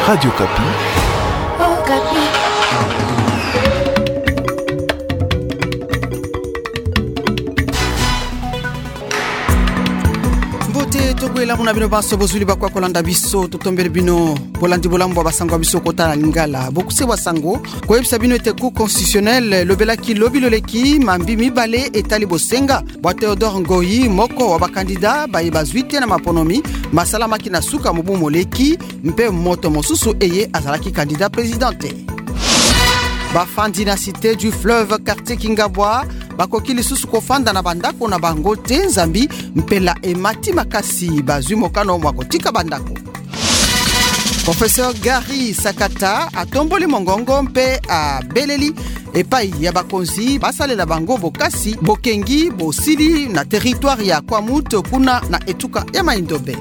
Radio Kapi. Oh, Kapi. Mbote tokwela muna bino baso bozuli bakwa kolanda biso totombele bino bolandi bolambo basango biso kota lingala bokuse basango koyebisa bino ete cour constitutionnel lobelaki lobiloleki mambi mibale etali bosenga bwa Théodore Ngoyi moko wa bakandida baye bazwite na maponomi masalamaki na suka mobu moleki mpe moto mosusu eye azalaki candidat présidente. Bafandi na cité du fleuve quartier Kingabwa bakoki lisusu kofanda na bandako na bango te nzambi mpela emati makasi bazwi mokano mwakotika bandako. Professeur Gary Sakata atomboli mongongo mpe a beleli epai ya bakonzi basalela bango bokasi bokengi bosili na territoire ya Kwamut kuna na etuka ya Maindombe.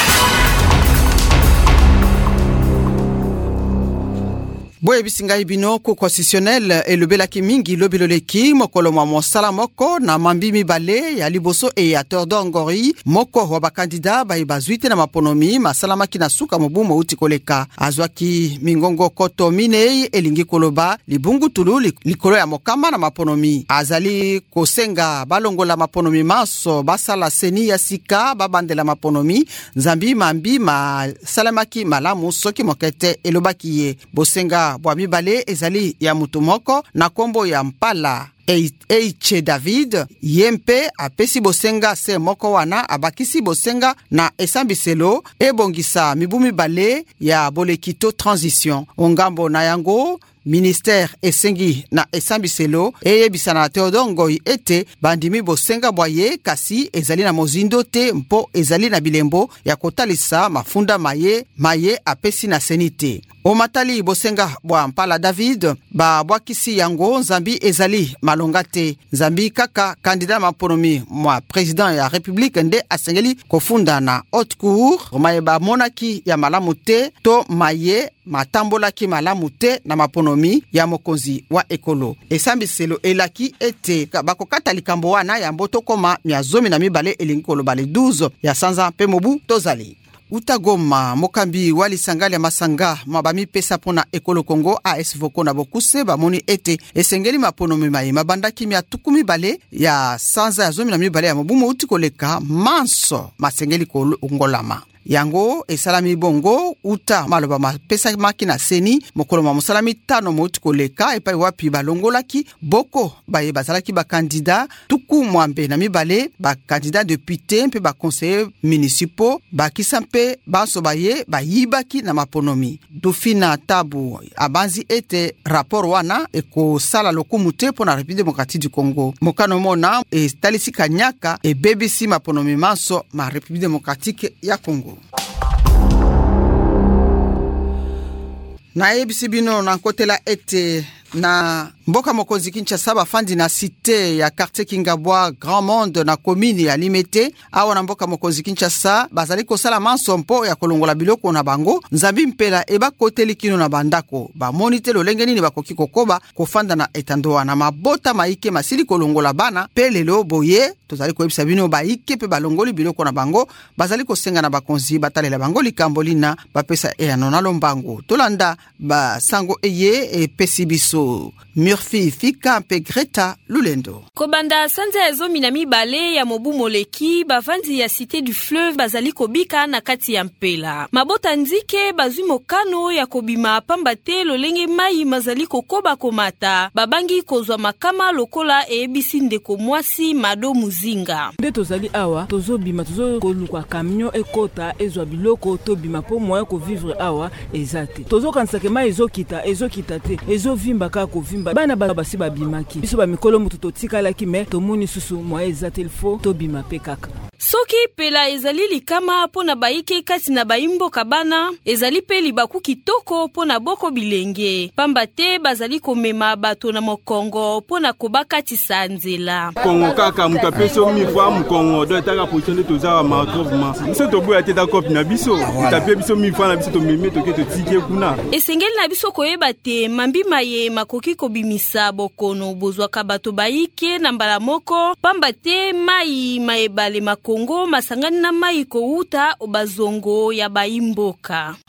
Boye bisingai bino ko constitutionnel elobelaki mingi lobiloleki mokolo mwa mosala moko na mambi mibale ya liboso e ya Théodore Ngoyi moko wa bakandida baye bazwite na maponomi masalamaki na suka mobu mouti koleka azwaki mingongo koto minei elingi koloba libungu tulu likolo ya mokama na maponomi azali kosenga balongola maponomi maso basala seni ya sika babandela maponomi nzambi mambi masalamaki malamu soki mokete elobaki ye bosenga bwa mibale ezali ya mutu moko na kombo ya Mpala Eiche David yempe apesi bosenga se moko wana abakisi bosenga na esambiselo ebongisa mibu mibale ya bolekito transition ongambo na yango ministère esengi na esambiselo eyebisa na Théodore Ngoyi ete bandimi bosenga bwaye kasi ezali na mozindo te mpo ezali na bilembo ya kotalisa mafunda maye apesi na senite. Omatali bosenga bwa Mpala David ba bwakisi yango nzambi ezali malonga te nzambi kaka candidat maponomi mwa président ya république nde asengeli kofunda na haute cour maye ba monaki ya malamu te to maye matambolaki malamu te na maponomi ya mokonzi wa ekolo esambiselo elaki ete bakokata likambo wana ya mboto koma miazomi na mibale elingi koloba le 12 ya sanza mpe mobu tozali. Utagoma mokambi wali sangali ya masanga mabami pesa pona ekolo Kongo AS Voko na bokuse bamoni ete esengeli maponomi maye mabandaki mia tukumi bale ya sanza ya zomi na mibale ya mobumo uti koleka manso masengeli ngolama yango esalami bongo uta maloba mapesa maki na seni mokolo ma mosalami tano mouti koleka epai wapi balongolaki boko baye bazalaki ba candidat tuku mwambe na mibale ba candidat député mpe ba conseillers municipaux ba kisampe baso baye bayibaki na maponomi Dufina Tabu abanzi ete rapport wana eko sala lokumu te pona République démocratique du Congo mokano mona estalisi kanyaka e BBC maponomi maso ma République démocratique ya Congo. Na ebisi bino na kotela ete na mboka mokonzi Kinshasa bafandi na cité ya quartier Kingabwa Grand Monde na commune ya Limete awa na mboka mokonzi Kinshasa bazali kosala manso mpo ya kolongola biloko na bango nzambi mpela eba koteli kino na bandako ba monite lolenge nini bakoki kokoba kofanda na etandoa na mabota maike masili kolongola bana pe lelo boye tozali koyebisa bino baike pe balongoli biloko na bango bazali kosenga na bakonzi batalela bango likambo lina bapesa eyano na lombango tolanda basango eye epesi biso Murphy Fika mpe Greta Lulendo. Kobanda sanza ya zomi na mibale ya mobu moleki bavandi ya cité du fleuve bazali kobika na kati ya mpela. Mabota nzike bazwi mokano ya kobima pamba te lolenge mai mazali kokoba komata. Babangi kozwa makama lokola ebisi ndeko mwasi Mado Muzinga. Nde tozali awa tozobima tozokoluka camion ekota ezwa biloko tobima po moya ko vivre awa ezate. Tozokansake mai ezokita te ezovimba ka kovimba bana basi babimaki biso ba mikolo mutu totikalaki me tomoni susu moya ezate ilfo tobima pe kaka. Soki pela ezali likama pona baike kati na baimbo kabana ezali pe libaku kitoko pona boko bilenge pamba te bazali komema bato na mokongo pona kobakati sanzela Kongo kaka mutapeso mifwa mkongo do etaka position de toza ma retrouvement biso toboya te d'accord na biso tapé biso mifwa na biso to meme to ke to tike kuna esengeli na biso koyeba te mambi maye makoki kobimisa bokono bozwaka bato baike na mbala moko pamba te mai maebale Kongo masangani na mai kouta obazongo ya baimboka.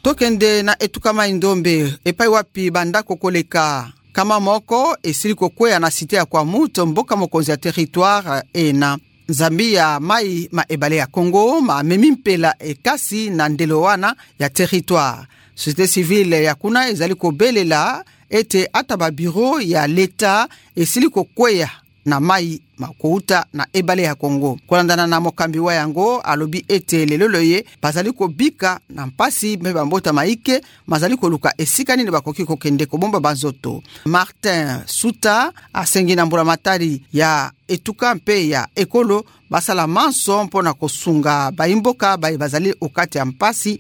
Tokende na etukama indombe epai wapi bandako koleka kama moko esili kokwea na site ya kwa muto mboka mokonzi ya territoire ena Zambia mai ma ebale ya Congo ma memi mpela ekasi na ndelo wana ya territoire. Société civile ya kuna ezali kobelela ete ata ba bureau ya leta esili kokwea na mai makouta na ebale ya Congo. Kolandana na mokambi wa yango alobi ete leloloye bazali kobika na mpasi mbeba mbota maike mazali koluka esika nini bakoki kokende kobomba banzoto. Martin Suta asengi na mbula matari ya etuka mpe ya ekolo basala manso mpona kosunga baimboka bazali okati ya mpasi.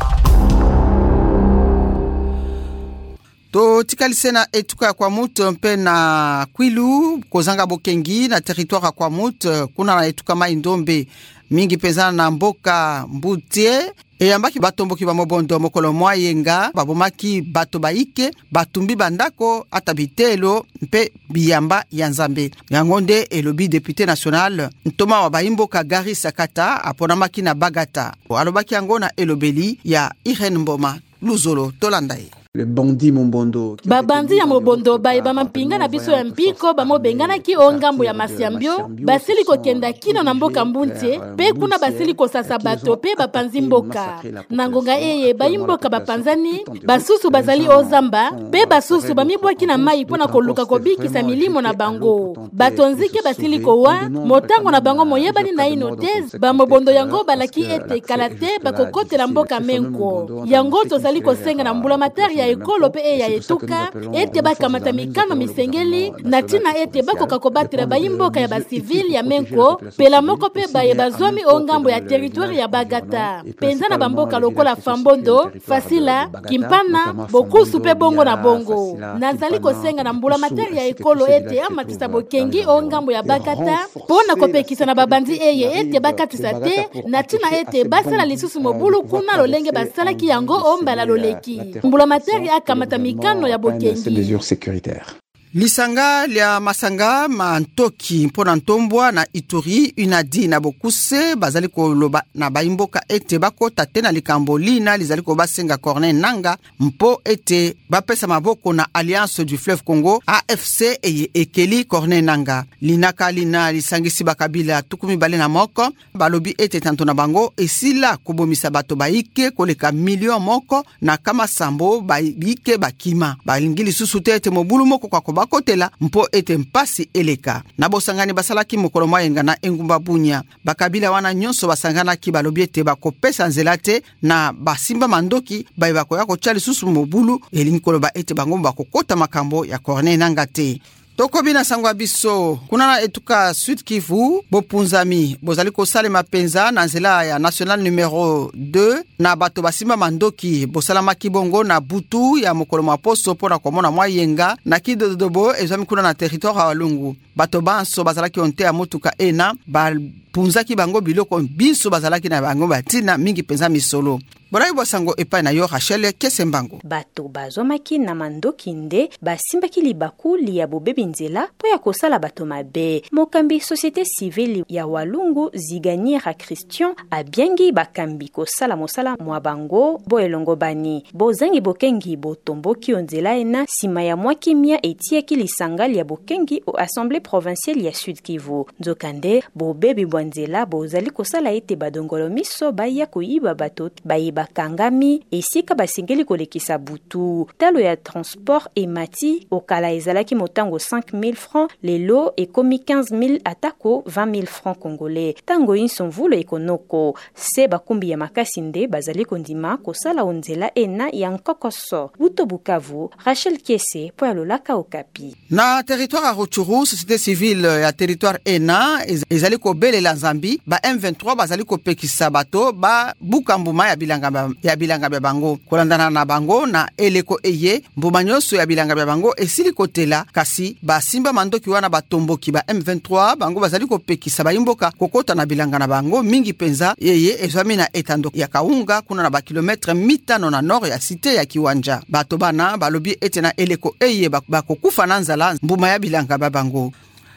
To tikalise na etuka kwa mutu mpe na Kwilu kozanga bokengi na territoire kwa mutu kuna na etuka maindombe mingi pezana na mboka Mbutie eyambaki batomboki ba mobondo mokolo mwayenga babomaki bato baike batumbi bandako ata bitelo mpe biyamba ya Nzambe. Yango nde elobi député national ntoma wa baimboka Gari Sakata aponamaki na Bagata. Alobaki yango na elobeli ya Irene Mboma Luzolo Tolandai. Le bandi Mombondo. Babandi ya Mobondo ba mampinga na biso ya mpiko bamobengana ki ongambo ya Masiambio basili kokenda kino na mboka Mbuntie pe kuna basili kosasa bato pe bapanzi mboka nangonga eye baimboka bapanzani basusu bazali ozamba pe basusu bamibwaki na mai pona koluka kobikisa milimo na bango batonzike basili kowa motango na bango moyebani na inotez bamobondo yango balaki ete kalate bakokotela mboka Menko yango tozali kosenga na mbula materi ekolo pe ya etuka ete bakamata mikano misengeli na tina ete bakoka kobatela baimboka ya basivili ya Menko pela moko pe baye bazomi ongambo ya territoire ya Bagata penza na bamboka lokola Fambondo Fasila Kimpana Bokusu pe bongo na bongo nazali kosenga na mbula materi ya ekolo ete amatisa bokengi ongambo ya Bagata pona kopekisa na babandi eye ete bakatisa te na tina ete basala lisusu mobulu kuna lolenge basalaki yango ombala loleki mbula materi akamata mikano ya bokengi mesures sécuritaires. Lisanga lia masanga mantoki mpona ntombwa na Ituri unadi na Bokuse bazali koloba na baimboka ete bakota te na likambo lina lizali kobasenga Corneille Nangaa mpo ete bapesa maboko na Alliance du Fleuve Congo AFC eye ekeli Corneille Nangaa. Linaka lina lisangisi bakabila tukumi bale na moko balobi ete tanto na bango esila kobomisa bato baike koleka million moko na kama sambo baike bakima balingili susu te ete mobulu moko kwa bakotela mpo ete mpasi eleka na bosangani basalaki mokolo mwayenga na engumba Bunya bakabila wana nyonso basangana ki balobi ete bakopesa nzela te na basimba mandoki bakoya kotia lisusu mobulu elingi koloba ete bango bakokota makambo ya Corneille Nangaa te. Toko bina sangwa biso kuna na etuka Sud Kivu bopunzami bozali kosala mapenza na nzela ya national numero 2 na bato basimba mandoki bosalama kibongo na butu ya mokolo maposo pona komona mwayenga na kidodobo ezami kuna na territoire ya Walungu bato banso bazalaki onte ya motuka ena punzaki bango biloko biso bazalaki na bango batina mingi penza misolo. Borai bosango epai na yo Rachel Kesembango. Bato bazomaki na mandoki nde basimbaki libakuli ya bobebi nzela po ya kosala bato mabe. Mokambi société civile ya Walungu Ziganyira Christian abiengi bakambi kosala mosala mwa bango bo elongo bani. Bozangi bokengi botomboki onzela ena sima ya mwa kimia etiaki lisangali ya bokengi au Assemblée provinciale ya Sud Kivu. Nzokande bobebi bwanzela bozali kosala ete badongolo miso baya koyiba bato bayiba kangami esika basingeli kolekisa butu talo ya transport emati okala ezalaki motango 5000 francs lelo ekomi 15000 atako 20000 francs congolais tango insonvulo ekonoko se bakumbi ya makasi nde bazali kondima kosala onzela ena ya nkokoso buto Bukavu. Rachel Kese po alolaka Okapi. Na territoire ya Rutshuru société civile ya territoire ena ezali kobelela Nzambi ba M23 bazali kopekisa bato ba bukambuma ya bilanga bya bango kolandana na bango na eleko eye mbuma nyonso ya bilanga bya bango esili kotela kasi basimba mandoki wana batomboki ba M23 bango bazali kopekisa baimboka kokota na bilanga na bango mingi penza yeye ezwami na etando ya Kaunga kuna na ba kilometre 500 na nord ya cité ya Kiwanja bato bana balobi ete na eleko eye bakokufa na nzala mbuma ya bilanga bya bango.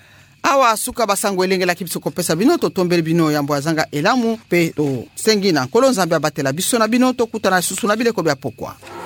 awa suka basango elengelaki biso kopesa bino totombeli bino yambo ya zanga elamu pe to sengi na nkolo nzambe abatela biso na bino tokutana susu na bileko bya pokwa.